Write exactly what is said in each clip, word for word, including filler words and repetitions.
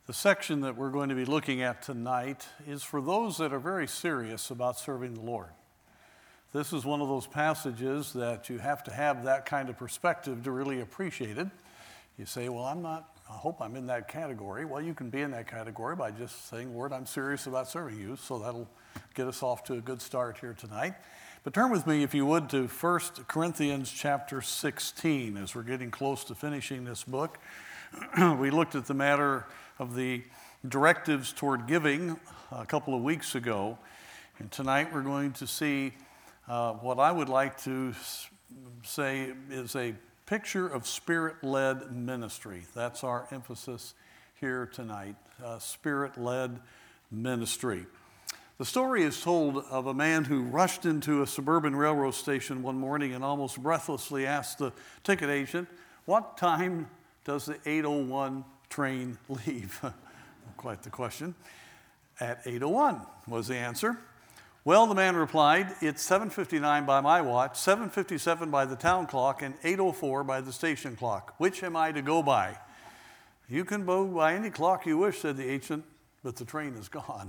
The section that we're going to be looking at tonight is for those that are very serious about serving the Lord. This is one of those passages that you have to have that kind of perspective to really appreciate it. You say, well, I'm not, I hope I'm in that category. Well, you can be in that category by just saying, Lord, I'm serious about serving you. So that'll get us off to a good start here tonight. But turn with me, if you would, to First Corinthians chapter sixteen as we're getting close to finishing this book. We looked at the matter of the directives toward giving a couple of weeks ago. And tonight we're going to see uh, what I would like to say is a picture of Spirit-led ministry. That's our emphasis here tonight, uh, Spirit-led ministry. The story is told of a man who rushed into a suburban railroad station one morning and almost breathlessly asked the ticket agent, "What time does the eight oh one train leave?" Quite the question. "At eight oh one was the answer. "Well," the man replied, "it's seven fifty-nine by my watch, seven fifty-seven by the town clock, and eight oh four by the station clock. Which am I to go by?" "You can go by any clock you wish," said the agent, "but the train is gone."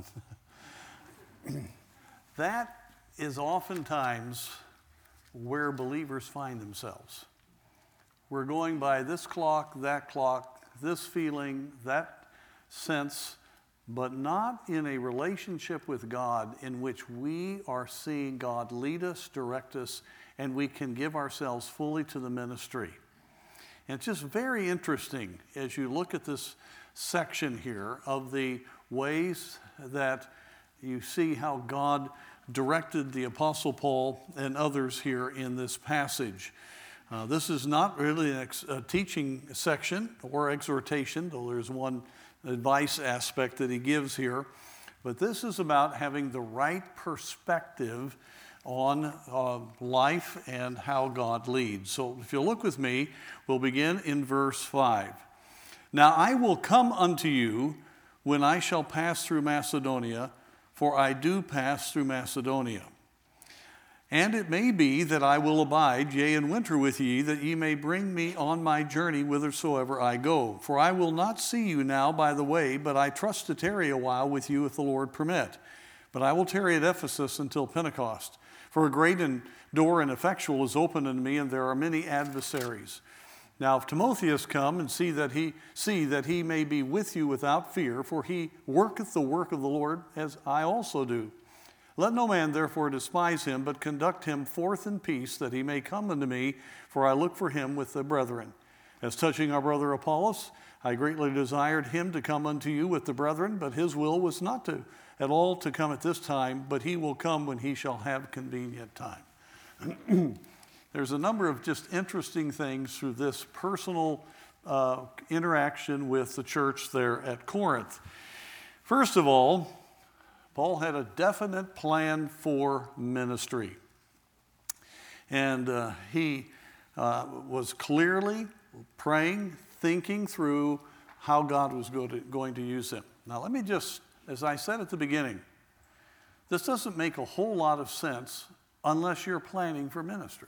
That is oftentimes where believers find themselves. We're going by this clock, that clock, this feeling, that sense, but not in a relationship with God in which we are seeing God lead us, direct us, and we can give ourselves fully to the ministry. And it's just very interesting as you look at this section here of the ways that you see how God directed the Apostle Paul and others here in this passage. Uh, this is not really an ex- a teaching section or exhortation, though there's one advice aspect that he gives here. But this is about having the right perspective on uh, life and how God leads. So if you'll look with me, we'll begin in verse five. "Now I will come unto you when I shall pass through Macedonia, for I do pass through Macedonia. And it may be that I will abide, yea, and winter with ye, that ye may bring me on my journey whithersoever I go. For I will not see you now by the way, but I trust to tarry a while with you if the Lord permit. But I will tarry at Ephesus until Pentecost. For a great and door and effectual is opened unto me, and there are many adversaries. Now if Timotheus come and see that he see that he may be with you without fear, for he worketh the work of the Lord, as I also do. Let no man therefore despise him, but conduct him forth in peace, that he may come unto me, for I look for him with the brethren. As touching our brother Apollos, I greatly desired him to come unto you with the brethren, but his will was not to at all to come at this time, but he will come when he shall have convenient time." There's a number of just interesting things through this personal uh, interaction with the church there at Corinth. First of all, Paul had a definite plan for ministry. And uh, he uh, was clearly praying, thinking through how God was go to, going to use him. Now let me just, as I said at the beginning, this doesn't make a whole lot of sense unless you're planning for ministry.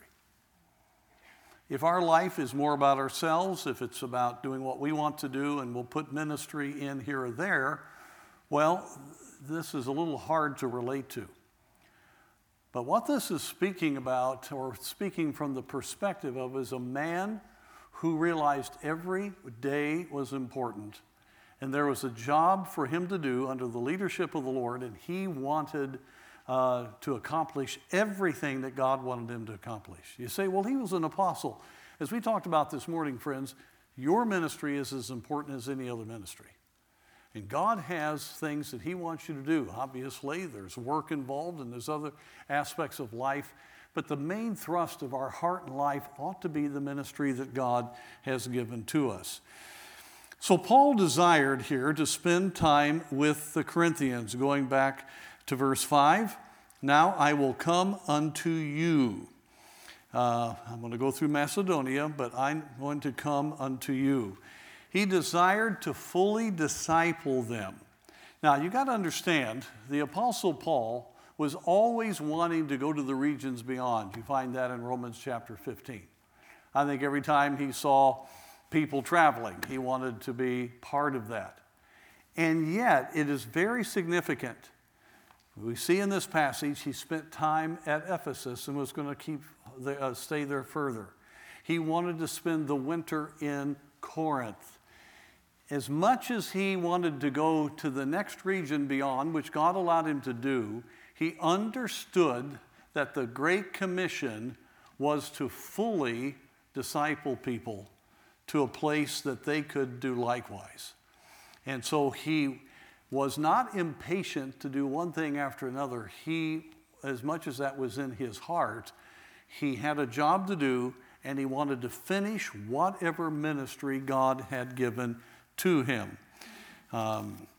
If our life is more about ourselves, if it's about doing what we want to do and we'll put ministry in here or there, well, this is a little hard to relate to. But what this is speaking about, or speaking from the perspective of, is a man who realized every day was important. And there was a job for him to do under the leadership of the Lord, and he wanted uh, to accomplish everything that God wanted him to accomplish. You say, well, he was an apostle. As we talked about this morning, friends, your ministry is as important as any other ministry. And God has things that he wants you to do. Obviously, there's work involved and there's other aspects of life. But the main thrust of our heart and life ought to be the ministry that God has given to us. So Paul desired here to spend time with the Corinthians, going back to verse five. "Now I will come unto you." Uh, I'm going to go through Macedonia, but I'm going to come unto you. He desired to fully disciple them. Now, you got to understand, the Apostle Paul was always wanting to go to the regions beyond. You find that in Romans chapter fifteen. I think every time he saw people traveling, he wanted to be part of that. And yet, it is very significant. We see in this passage, he spent time at Ephesus and was going to keep the, uh, stay there further. He wanted to spend the winter in Corinth. As much as he wanted to go to the next region beyond, which God allowed him to do, he understood that the Great Commission was to fully disciple people to a place that they could do likewise. And so he was not impatient to do one thing after another. He, as much as that was in his heart, he had a job to do, and he wanted to finish whatever ministry God had given to him. Um,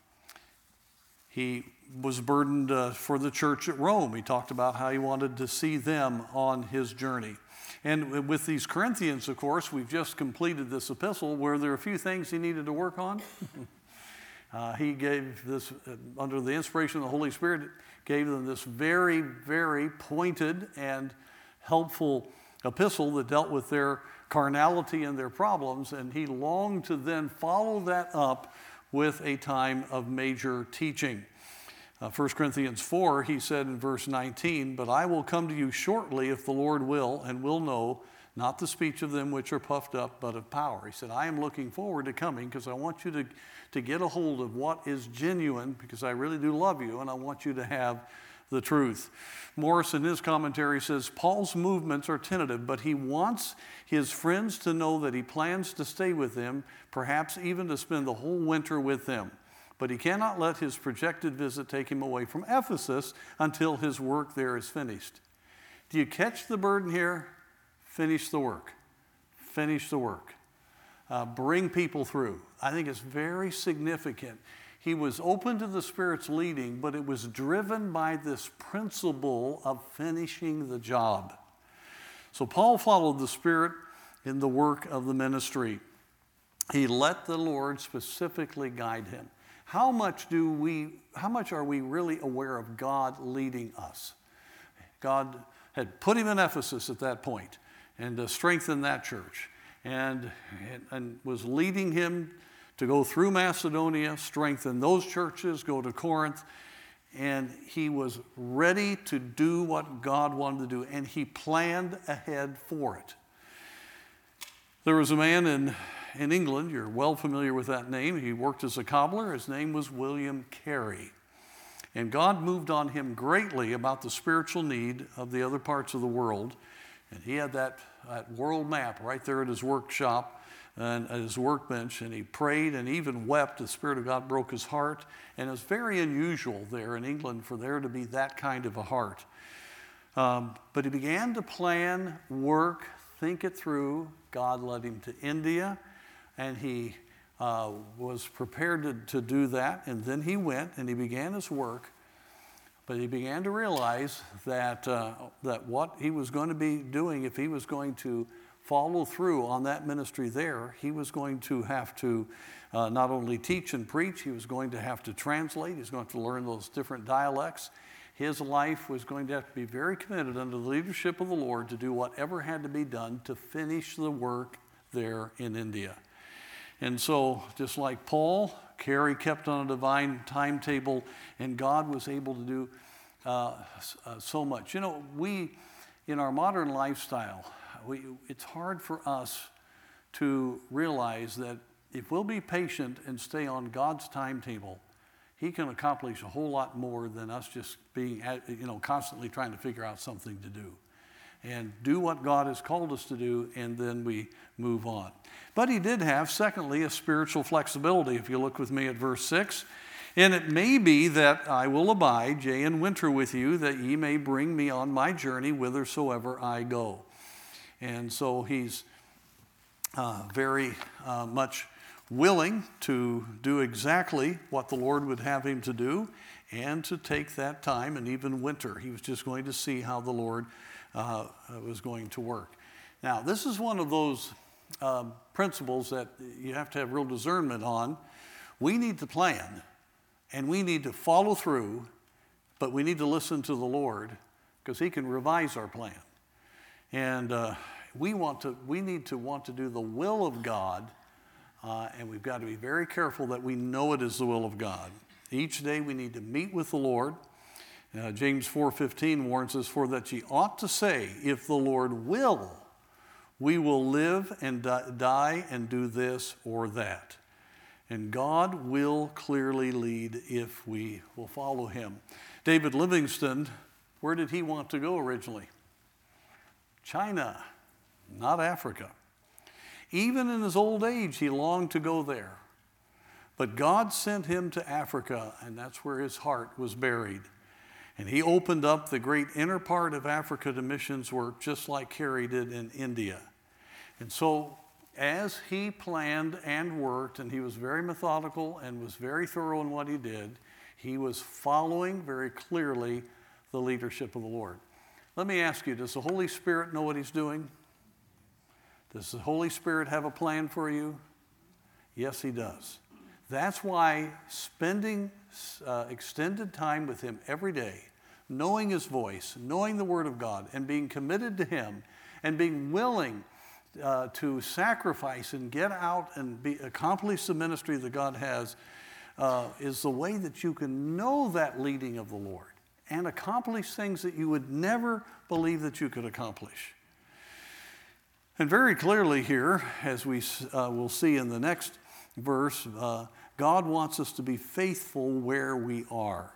he was burdened uh, for the church at Rome. He talked about how he wanted to see them on his journey. And with these Corinthians, of course, we've just completed this epistle where there are a few things he needed to work on. Uh, he gave this, uh, under the inspiration of the Holy Spirit, gave them this very, very pointed and helpful epistle that dealt with their carnality and their problems, and he longed to then follow that up with a time of major teaching. Uh, First Corinthians four, he said in verse nineteen, "But I will come to you shortly if the Lord will, and will know, not the speech of them which are puffed up, but of power." He said, I am looking forward to coming because I want you to, to get a hold of what is genuine, because I really do love you, and I want you to have the truth. Morris, in his commentary, says, Paul's movements are tentative, but he wants his friends to know that he plans to stay with them, perhaps even to spend the whole winter with them. But he cannot let his projected visit take him away from Ephesus until his work there is finished. Do you catch the burden here? Finish the work. Finish the work. Uh, bring people through. I think it's very significant. He was open to the Spirit's leading, but it was driven by this principle of finishing the job. So Paul followed the Spirit in the work of the ministry. He let the Lord specifically guide him. How much do we, how much are we really aware of God leading us? God had put him in Ephesus at that point and to strengthen that church, and, and was leading him to go through Macedonia, strengthen those churches, go to Corinth, and he was ready to do what God wanted to do, and he planned ahead for it. There was a man in, in England, you're well familiar with that name, he worked as a cobbler, his name was William Carey. And God moved on him greatly about the spiritual need of the other parts of the world, and he had that, that world map right there at his workshop, and at his workbench, and he prayed and even wept. The Spirit of God broke his heart, and it was very unusual there in England for there to be that kind of a heart. Um, but he began to plan, work, think it through. God led him to India, and he uh, was prepared to, to do that, and then he went and he began his work. But he began to realize that, uh, that what he was going to be doing, if he was going to follow through on that ministry there, he was going to have to uh, not only teach and preach, he was going to have to translate, he was going to have to learn those different dialects. His life was going to have to be very committed under the leadership of the Lord to do whatever had to be done to finish the work there in India. And so, just like Paul, Carey kept on a divine timetable, and God was able to do uh, uh, so much. You know, we, in our modern lifestyle, We, it's hard for us to realize that if we'll be patient and stay on God's timetable, he can accomplish a whole lot more than us just being, you know, constantly trying to figure out something to do. And do what God has called us to do, and then we move on. But he did have, secondly, a spiritual flexibility. If you look with me at verse six, and it may be that I will abide, yea, in winter with you, that ye may bring me on my journey whithersoever I go. And so he's uh, very uh, much willing to do exactly what the Lord would have him to do, and to take that time, and even winter. He was just going to see how the Lord uh, was going to work. Now, this is one of those um, principles that you have to have real discernment on. We need to plan, and we need to follow through, but we need to listen to the Lord, because he can revise our plan. And uh, we want to, we need to want to do the will of God Uh, and we've got to be very careful that we know it is the will of God. Each day we need to meet with the Lord. Uh, James four fifteen warns us, for that ye ought to say, if the Lord will, we will live and di- die and do this or that. And God will clearly lead if we will follow him. David Livingstone, where did he want to go originally? China, not Africa. Even in his old age, he longed to go there. But God sent him to Africa, and that's where his heart was buried. And he opened up the great inner part of Africa to missions work, just like Carrie did in India. And so, as he planned and worked, and he was very methodical and was very thorough in what he did, he was following very clearly the leadership of the Lord. Let me ask you, does the Holy Spirit know what he's doing? Does the Holy Spirit have a plan for you? Yes, he does. That's why spending uh, extended time with him every day, knowing his voice, knowing the Word of God, and being committed to him, and being willing uh, to sacrifice and get out and be, accomplish the ministry that God has, uh, is the way that you can know that leading of the Lord and accomplish things that you would never believe that you could accomplish. And very clearly here, as we uh, will see in the next verse, uh, God wants us to be faithful where we are.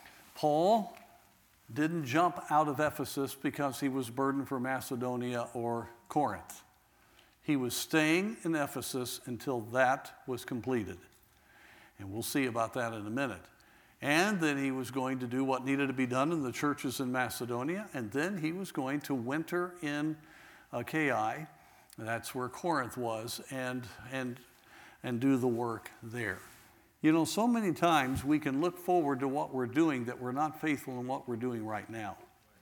Paul didn't jump out of Ephesus because he was burdened for Macedonia or Corinth. He was staying in Ephesus until that was completed. And we'll see about that in a minute. And then he was going to do what needed to be done in the churches in Macedonia, and then he was going to winter in Achaia, that's where Corinth was, and, and, and do the work there. You know, so many times we can look forward to what we're doing that we're not faithful in what we're doing right now.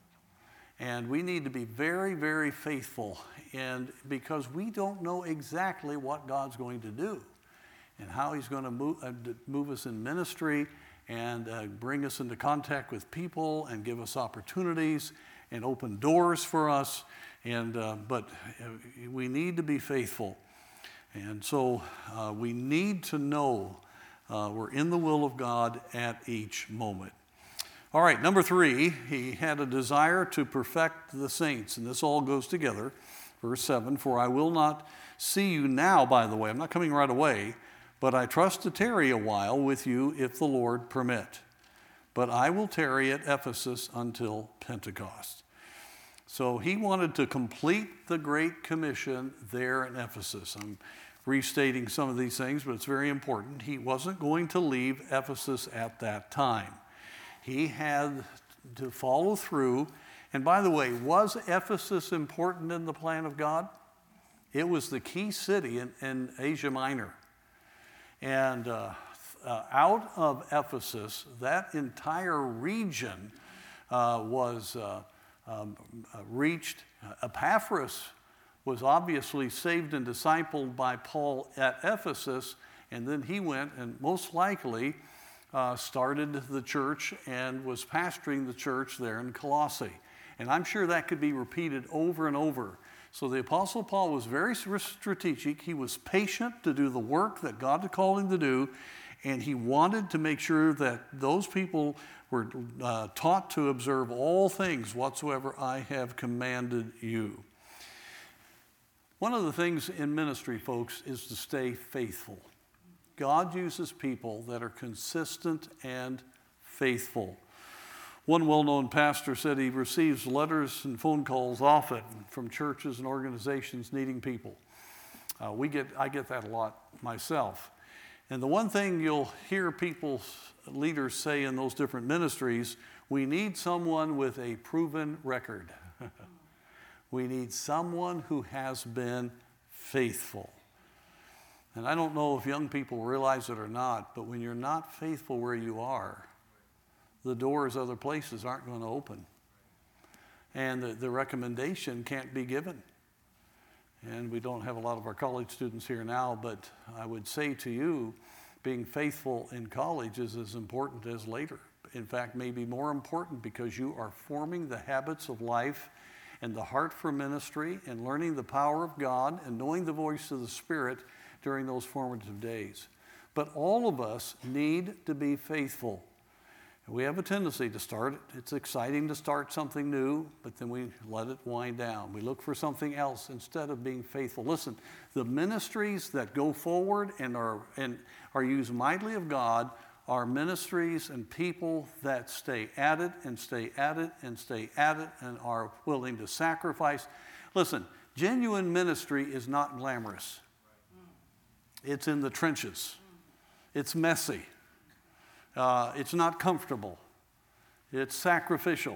And we need to be very, very faithful, and because we don't know exactly what God's going to do and how he's going to move, uh, move us in ministry and uh, bring us into contact with people and give us opportunities and open doors for us. And uh, but we need to be faithful, and so uh, we need to know uh, we're in the will of God at each moment. All right, number three, he had a desire to perfect the saints, and this all goes together. Verse seven, for I will not see you now, by the way, I'm not coming right away, but I trust to tarry a while with you if the Lord permit. But I will tarry at Ephesus until Pentecost. So he wanted to complete the Great Commission there in Ephesus. I'm restating some of these things, but it's very important. He wasn't going to leave Ephesus at that time. He had to follow through. And by the way, was Ephesus important in the plan of God? It was the key city in, in Asia Minor. And uh, uh, out of Ephesus, that entire region uh, was... Uh, Um, uh, reached. Uh, Epaphras was obviously saved and discipled by Paul at Ephesus, and then he went and most likely uh, started the church and was pastoring the church there in Colossae. And I'm sure that could be repeated over and over. So the Apostle Paul was very strategic. He was patient to do the work that God had called him to do, and he wanted to make sure that those people were uh, taught to observe all things whatsoever I have commanded you. One of the things in ministry, folks, is to stay faithful. God uses people that are consistent and faithful. One well-known pastor said he receives letters and phone calls often from churches and organizations needing people. Uh, we get, I get that a lot myself. And the one thing you'll hear people, leaders say in those different ministries, we need someone with a proven record. We need someone who has been faithful. And I don't know if young people realize it or not, but when you're not faithful where you are, the doors other places aren't going to open. And the, the recommendation can't be given. And we don't have a lot of our college students here now, but I would say to you, being faithful in college is as important as later. In fact, maybe more important, because you are forming the habits of life and the heart for ministry and learning the power of God and knowing the voice of the Spirit during those formative days. But all of us need to be faithful. We have a tendency to start, it's exciting to start something new, but then we let it wind down. We look for something else instead of being faithful. Listen, the ministries that go forward and are, and are used mightily of God are ministries and people that stay at it and stay at it and stay at it and are willing to sacrifice. Listen, genuine ministry is not glamorous. It's in the trenches. It's messy. Uh, it's not comfortable. It's sacrificial.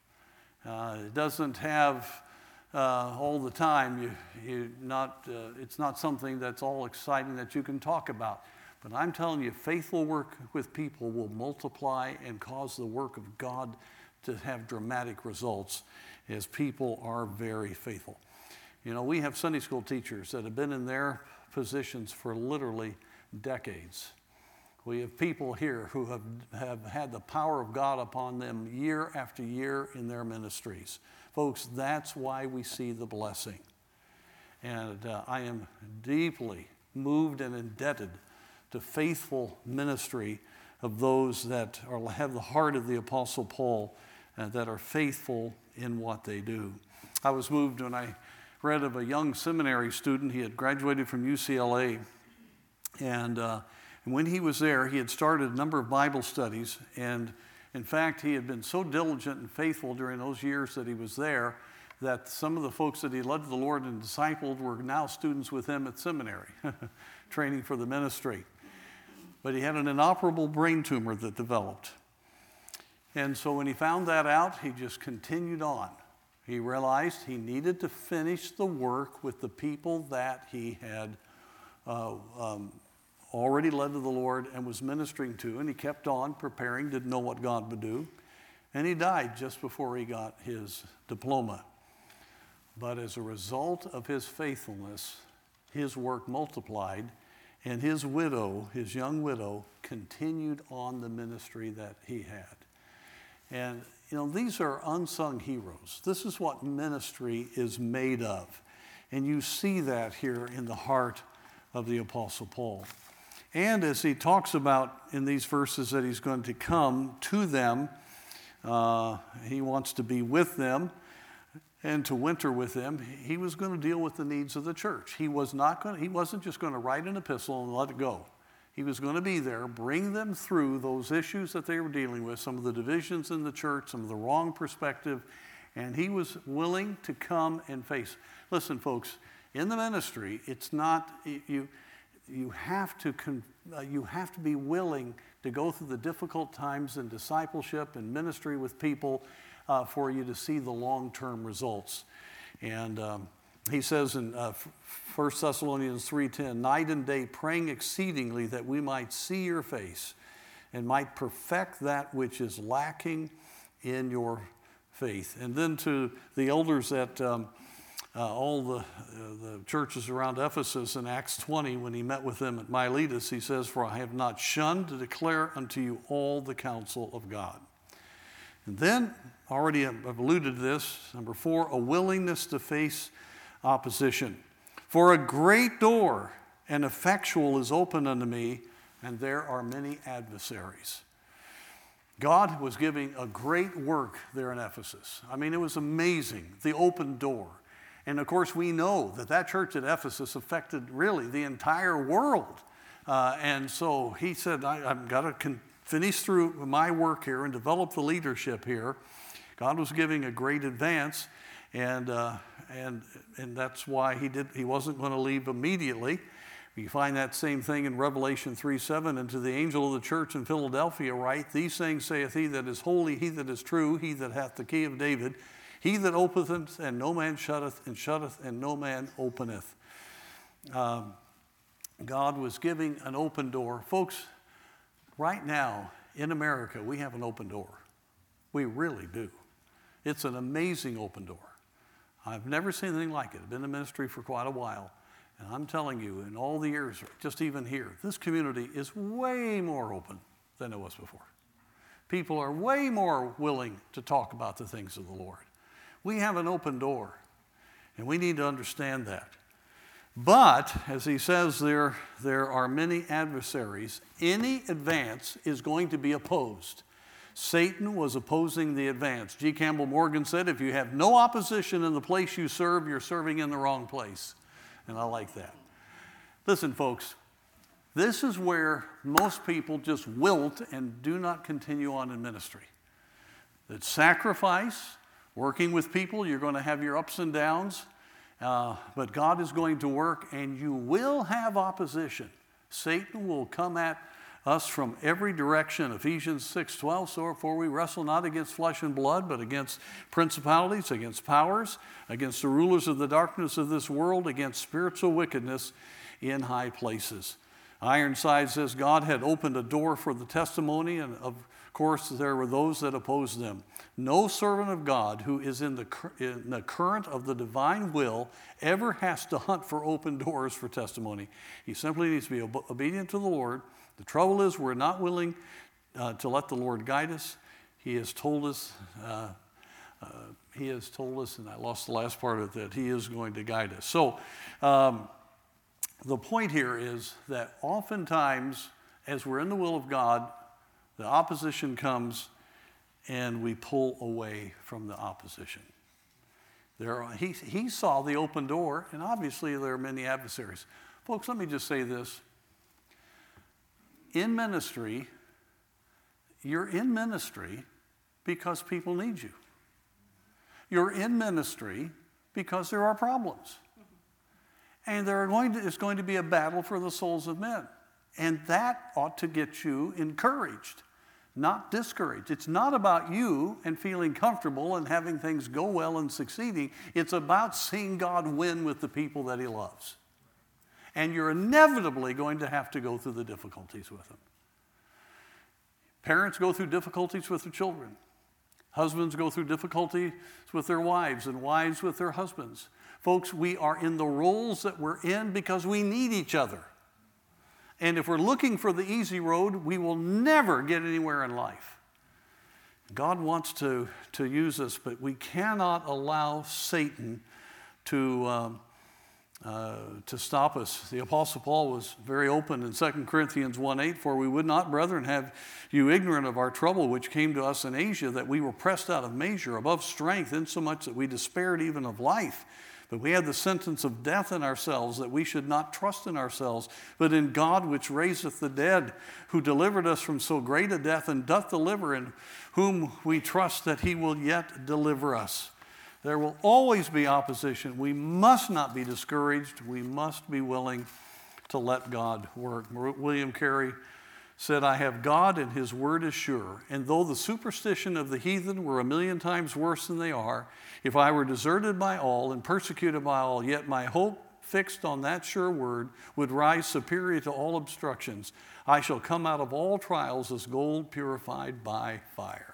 Uh, it doesn't have uh, all the time. You, you not. Uh, it's not something that's all exciting that you can talk about. But I'm telling you, faithful work with people will multiply and cause the work of God to have dramatic results as people are very faithful. You know, we have Sunday school teachers that have been in their positions for literally decades. We have people here who have, have had the power of God upon them year after year in their ministries. Folks, that's why we see the blessing. And uh, I am deeply moved and indebted to faithful ministry of those that are, have the heart of the Apostle Paul and that are faithful in what they do. I was moved when I read of a young seminary student. He had graduated from U C L A, and uh, And when he was there, he had started a number of Bible studies, and in fact, he had been so diligent and faithful during those years that he was there that some of the folks that he led to the Lord and discipled were now students with him at seminary, training for the ministry. But he had an inoperable brain tumor that developed. And so when he found that out, he just continued on. He realized he needed to finish the work with the people that he had uh, um, already led to the Lord and was ministering to, and he kept on preparing, didn't know what God would do, and he died just before he got his diploma. But as a result of his faithfulness, his work multiplied, and his widow, his young widow, continued on the ministry that he had. And, you know, these are unsung heroes. This is what ministry is made of. And you see that here in the heart of the Apostle Paul. And as he talks about in these verses that he's going to come to them, uh, he wants to be with them and to winter with them. He was going to deal with the needs of the church. He was not going. He wasn't just going to write an epistle and let it go. He was going to be there, bring them through those issues that they were dealing with, some of the divisions in the church, some of the wrong perspective, and he was willing to come and face. Listen, folks, in the ministry, it's not you. You have to uh, you have to be willing to go through the difficult times in discipleship and ministry with people uh, for you to see the long-term results. And um, he says in uh, First Thessalonians three ten, night and day praying exceedingly that we might see your face and might perfect that which is lacking in your faith. And then to the elders at um, Uh, all the, uh, the churches around Ephesus in Acts twenty, when he met with them at Miletus, he says, for I have not shunned to declare unto you all the counsel of God. And then, already I've alluded to this, number four, a willingness to face opposition. For a great door and effectual is open unto me, and there are many adversaries. God was giving a great work there in Ephesus. I mean, it was amazing, the open door. And of course, we know that that church at Ephesus affected really the entire world. Uh, and so he said, I, I've got to con- finish through my work here and develop the leadership here. God was giving a great advance, and uh, and and that's why he did. He wasn't going to leave immediately. You find that same thing in Revelation three seven. And to the angel of the church in Philadelphia write, these things saith he that is holy, he that is true, he that hath the key of David, he that openeth, and no man shutteth, and shutteth, and no man openeth. Um, God was giving an open door. Folks, right now in America, we have an open door. We really do. It's an amazing open door. I've never seen anything like it. I've been in ministry for quite a while. And I'm telling you, in all the years, just even here, this community is way more open than it was before. People are way more willing to talk about the things of the Lord. We have an open door, and we need to understand that. But, as he says there, there are many adversaries. Any advance is going to be opposed. Satan was opposing the advance. G. Campbell Morgan said, if you have no opposition in the place you serve, you're serving in the wrong place. And I like that. Listen, folks, this is where most people just wilt and do not continue on in ministry. That sacrifice, working with people, you're going to have your ups and downs, uh, but God is going to work, and you will have opposition. Satan will come at us from every direction. Ephesians six twelve, so therefore we wrestle not against flesh and blood, but against principalities, against powers, against the rulers of the darkness of this world, against spiritual wickedness in high places. Ironside says God had opened a door for the testimony, and of course there were those that opposed them. No servant of God who is in the, in the current of the divine will ever has to hunt for open doors for testimony. He simply needs to be ob- obedient to the Lord. The trouble is we're not willing uh, to let the Lord guide us. He has told us, uh, uh, he has told us, and I lost the last part of it, that he is going to guide us. So um, the point here is that oftentimes as we're in the will of God, the opposition comes and we pull away from the opposition. There are, he, he saw the open door, and obviously there are many adversaries. Folks, let me just say this. In ministry, you're in ministry because people need you. You're in ministry because there are problems. And there are going to, it's going to be a battle for the souls of men. And that ought to get you encouraged, not discouraged. It's not about you and feeling comfortable and having things go well and succeeding. It's about seeing God win with the people that he loves. And you're inevitably going to have to go through the difficulties with them. Parents go through difficulties with their children. Husbands go through difficulties with their wives, and wives with their husbands. Folks, we are in the roles that we're in because we need each other. And if we're looking for the easy road, we will never get anywhere in life. God wants to, to use us, but we cannot allow Satan to, um, uh, to stop us. The Apostle Paul was very open in Second Corinthians one eight, for we would not, brethren, have you ignorant of our trouble which came to us in Asia, that we were pressed out of measure, above strength, insomuch that we despaired even of life. But we had the sentence of death in ourselves, that we should not trust in ourselves, but in God which raiseth the dead, who delivered us from so great a death, and doth deliver, in whom we trust that he will yet deliver us. There will always be opposition. We must not be discouraged. We must be willing to let God work. William Carey said, I have God and his word is sure. And though the superstition of the heathen were a million times worse than they are, if I were deserted by all and persecuted by all, yet my hope fixed on that sure word would rise superior to all obstructions. I shall come out of all trials as gold purified by fire.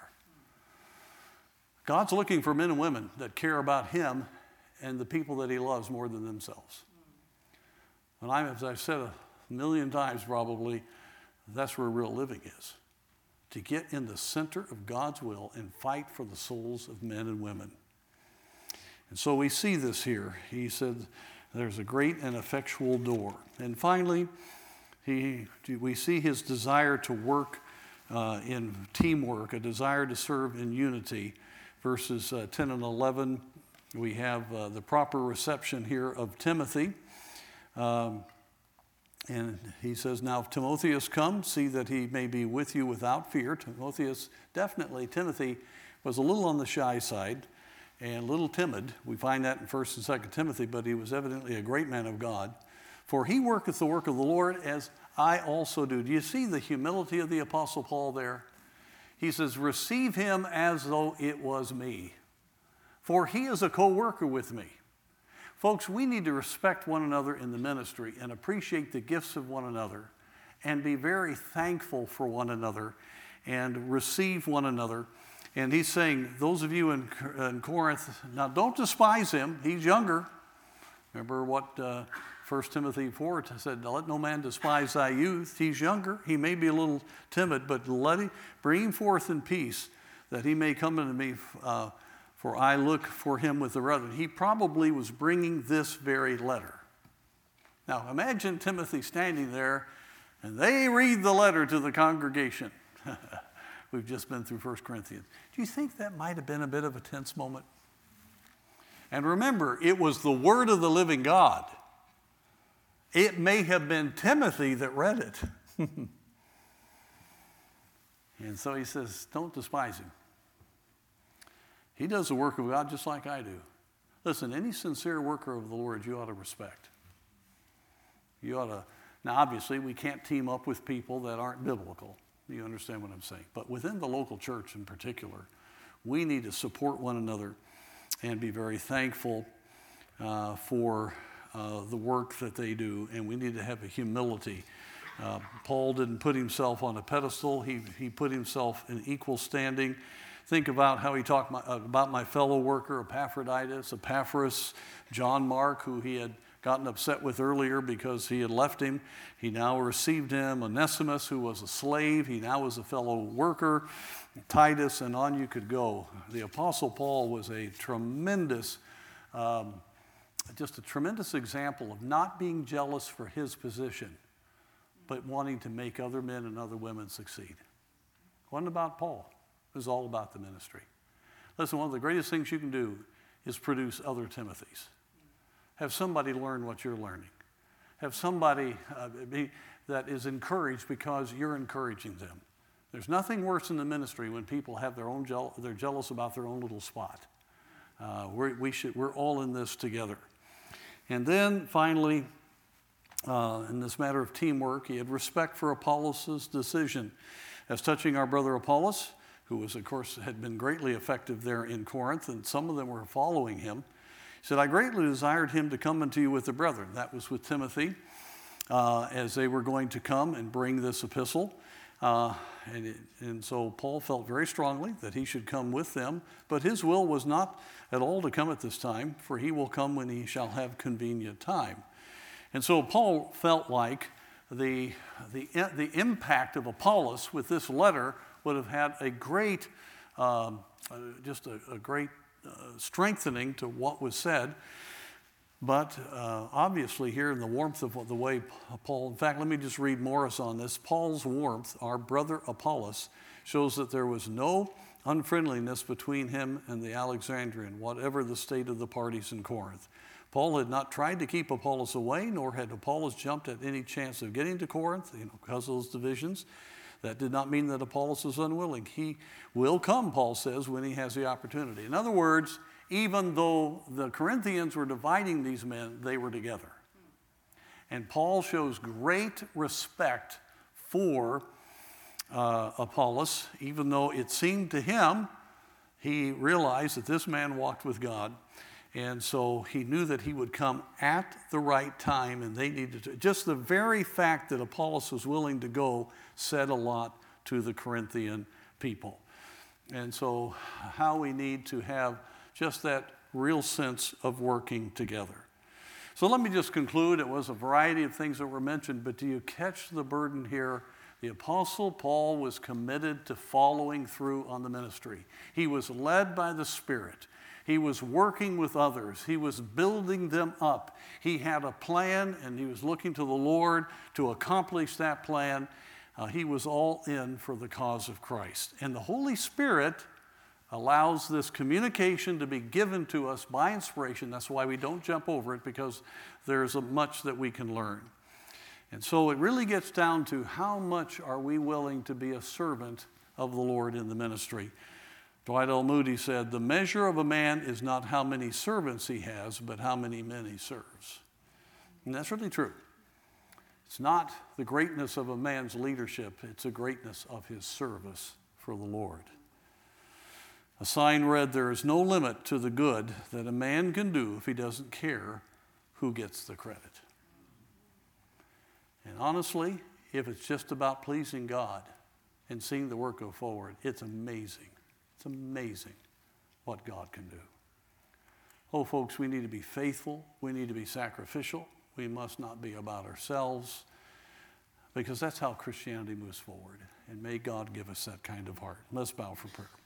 God's looking for men and women that care about him and the people that he loves more than themselves. And I, as I've said a million times probably, that's where real living is. To get in the center of God's will and fight for the souls of men and women. And so we see this here. He said there's a great and effectual door. And finally, he, we see his desire to work uh, in teamwork, a desire to serve in unity. Verses uh, ten and eleven, we have uh, the proper reception here of Timothy. Um, And he says, now if Timotheus comes, see that he may be with you without fear. Timotheus, definitely, Timothy was a little on the shy side and a little timid. We find that in First and Second Timothy, but he was evidently a great man of God. For he worketh the work of the Lord as I also do. Do you see the humility of the Apostle Paul there? He says, receive him as though it was me. For he is a co-worker with me. Folks, we need to respect one another in the ministry and appreciate the gifts of one another and be very thankful for one another and receive one another. And he's saying, those of you in, in Corinth, now don't despise him. He's younger. Remember what uh, First Timothy four said, let no man despise thy youth. He's younger. He may be a little timid, but let him bring him forth in peace, that he may come unto me, uh, for I look for him with the brethren. He probably was bringing this very letter. Now imagine Timothy standing there and they read the letter to the congregation. We've just been through First Corinthians. Do you think that might have been a bit of a tense moment? And remember, it was the word of the living God. It may have been Timothy that read it. And so he says, don't despise him. He does the work of God just like I do. Listen, any sincere worker of the Lord you ought to respect. You ought to, now obviously we can't team up with people that aren't biblical. You understand what I'm saying? But within the local church in particular, we need to support one another and be very thankful uh, for uh, the work that they do, and we need to have a humility. Uh, Paul didn't put himself on a pedestal. He, he put himself in equal standing. Think about how he talked my, uh, about my fellow worker, Epaphroditus, Epaphras, John Mark, who he had gotten upset with earlier because he had left him. He now received him. Onesimus, who was a slave, he now was a fellow worker. Titus, and on you could go. The Apostle Paul was a tremendous, um, just a tremendous example of not being jealous for his position, but wanting to make other men and other women succeed. It wasn't about Paul. It was all about the ministry. Listen, one of the greatest things you can do is produce other Timothys. Have somebody learn what you're learning. Have somebody uh, be, that is encouraged because you're encouraging them. There's nothing worse in the ministry when people have their own, je- they're jealous about their own little spot. Uh, we're, we should, we're all in this together. And then finally, uh, in this matter of teamwork, he had respect for Apollos' decision. As touching our brother Apollos, who was, of course, had been greatly effective there in Corinth, and some of them were following him. He said, I greatly desired him to come unto you with the brethren. That was with Timothy, uh, as they were going to come and bring this epistle. Uh, and, it, and so Paul felt very strongly that he should come with them, but his will was not at all to come at this time, for he will come when he shall have convenient time. And so Paul felt like the, the, the impact of Apollos with this letter would have had a great, um, uh, just a, a great uh, strengthening to what was said. But uh, obviously here in the warmth of the way Paul, in fact, let me just read Morris on this. Paul's warmth, our brother Apollos, shows that there was no unfriendliness between him and the Alexandrian, whatever the state of the parties in Corinth. Paul had not tried to keep Apollos away, nor had Apollos jumped at any chance of getting to Corinth, you know, because of those divisions. That did not mean that Apollos was unwilling. He will come, Paul says, when he has the opportunity. In other words, even though the Corinthians were dividing these men, they were together. And Paul shows great respect for uh, Apollos, even though it seemed to him, he realized that this man walked with God. And so he knew that he would come at the right time, and they needed to. Just the very fact that Apollos was willing to go said a lot to the Corinthian people. And so how we need to have just that real sense of working together. So let me just conclude. It was a variety of things that were mentioned, but do you catch the burden here? The Apostle Paul was committed to following through on the ministry. He was led by the Spirit. He was working with others. He was building them up. He had a plan, and he was looking to the Lord to accomplish that plan. Uh, he was all in for the cause of Christ. And the Holy Spirit allows this communication to be given to us by inspiration. That's why we don't jump over it, because there's a much that we can learn. And so it really gets down to how much are we willing to be a servant of the Lord in the ministry. Dwight L. Moody said, the measure of a man is not how many servants he has, but how many men he serves. And that's really true. It's not the greatness of a man's leadership, it's the greatness of his service for the Lord. A sign read, there is no limit to the good that a man can do if he doesn't care who gets the credit. And honestly, if it's just about pleasing God and seeing the work go forward, it's amazing. It's amazing what God can do. Oh, folks, we need to be faithful. We need to be sacrificial. We must not be about ourselves, because that's how Christianity moves forward. And may God give us that kind of heart. Let's bow for prayer.